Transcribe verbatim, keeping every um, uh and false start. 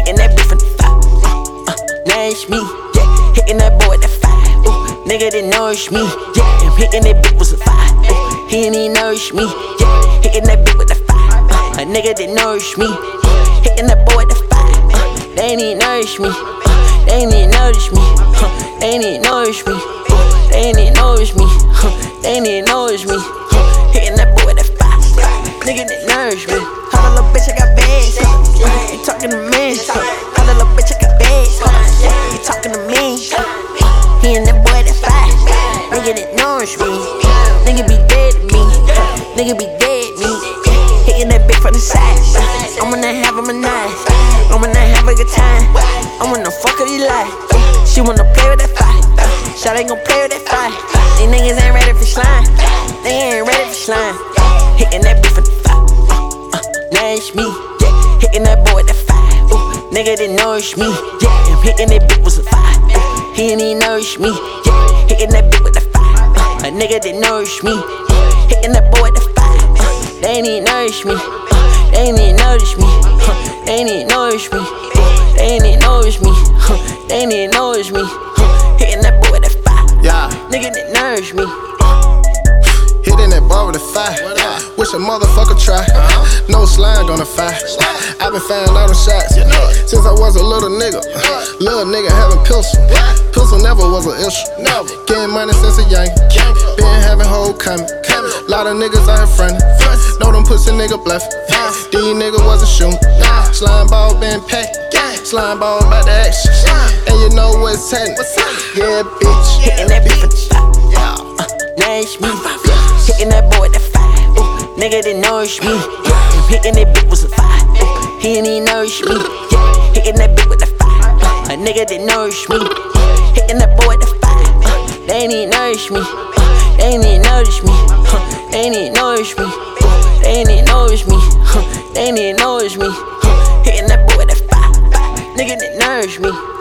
hitting that bitch from the five. Uh, uh, nourish me, yeah. Hitting that boy at the five. Ooh, nigga that nourish me, yeah. I'm hitting that bitch with a five. Ooh, he ain't even nourish me, yeah. Hitting that bitch with the five. Uh, a nigga that nourish me, yeah. Hitting that boy at the five. Uh, they ain't even nourish me, uh, they ain't even nourish me, uh, they ain't even nourish me, uh, they ain't even nourish me, uh, they ain't even nourish me, uh, hitting that boy at the five. Nigga that nourish me. Hold on, little bitch, I got bags. You talking to me? Hold on, little bitch, I got bags. You talking to me? He and that boy that fight. Nigga that nourish me. Nigga be dead to me. Nigga be dead to me. Hitting that bitch from the side. I'm gonna have him a night. I'm gonna have a good time. I'm gonna fuck her you like. She wanna play with that fight. Shot ain't gon' play with that fight. These niggas ain't ready for slime. They ain't ready for slime. Hitting that bitch from the five. Uh, uh, nourish me, yeah. Hitting that boy at the five. Ooh, nigga that nourish me, yeah. I'm hitting that bitch with a five. Ooh, he ain't even nourish me, yeah. Hitting that bitch with the five. Uh, a nigga that nourish me, yeah. Hitting that boy at the five. Uh, they ain't even nourish me, uh, they ain't even nourish me, uh, they ain't even nourish me, uh, they ain't even nourish me, uh, they ain't even nourish me, uh, hitting that boy at the five. Yeah. Nigga that nourish me. Hitting that bar with a five. Wish a motherfucker try. Uh-huh. No slime on the five. I been finding all the shots you know since I was a little nigga. Uh, little nigga having pistol. Pistol never was an issue. Never. Getting money since a young. Been having whole coming. Lot of niggas out here frontin'. Know them pussy nigga bluffin'. These niggas wasn't shootin'. Slime ball been packed. Slime ball about the action. And you know what's happening. Yeah, bitch. Hitting that bitch for the five. Uh, nourish me. Hitting that boy at the five. Ooh, nigga that nourish me. Yeah, I'm hitting that bitch with a five. Ooh, he ain't even nourish me. Yeah, hitting that bitch with the five. Uh, a nigga that nourish me. Yeah, hitting that boy at the five. Uh, they ain't even nourish me. Uh, they ain't even nourish me. Uh, they ain't even nourish me. Uh, they ain't even nourish me. Uh, they ain't even nourish me. Uh, hitting that boy at the five. Nigga that nourish me.